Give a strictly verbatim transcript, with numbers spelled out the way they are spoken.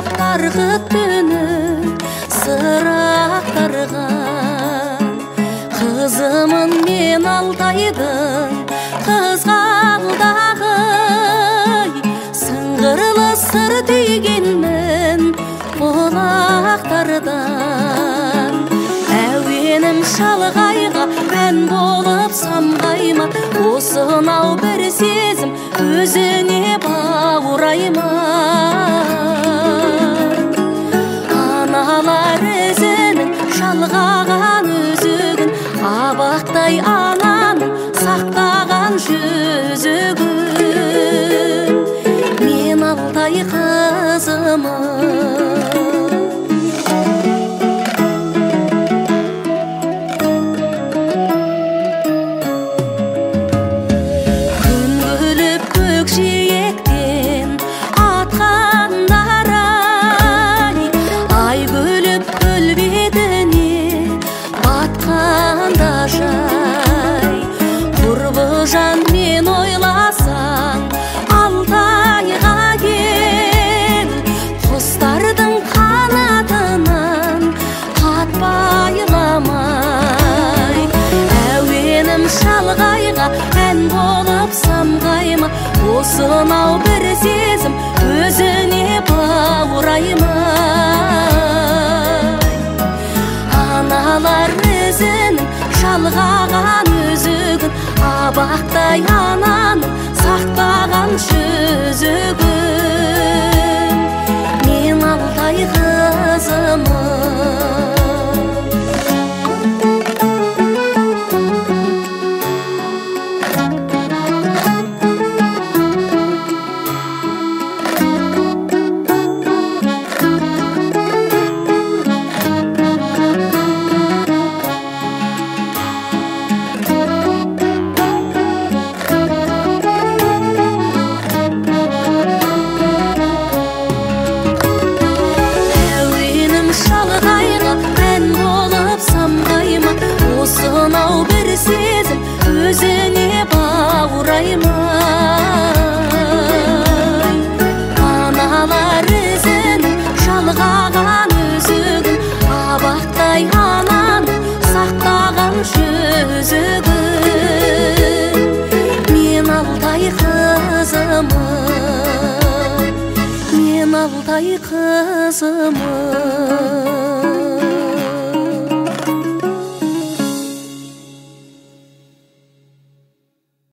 ақтар күттіні сырақтарға. Қызымын мен Алтайдың қызғалдағы, сыңғырлы сыр түйгенмін бұлақтардан. Әуенім шалғайға ән болып самғайма, осынау бір сезім өзіне баурайма. Аналар ізінің шалғаған өзігін, абақтай ананың сақтаған жүзігін. Мен Алтай қызымын. Жан мен ойласаң Алтайға кел, құстардың қанатынан қатпайламай. Әуенім шалғайға ән болып самғайма, осынау бір сезім өзіне баурайма. Аналар ізінің шалғаған өзігін, абақтай ананың сақтаған жүзігін. Мен Алтай қызымын. Осынау бір сезім өзіне баурайма. Аналар ізінің шалғаған өзігін, абақтай ананың сақтаған жүзігін. Мен Алтай қызымын. Мен Алтай қызымын.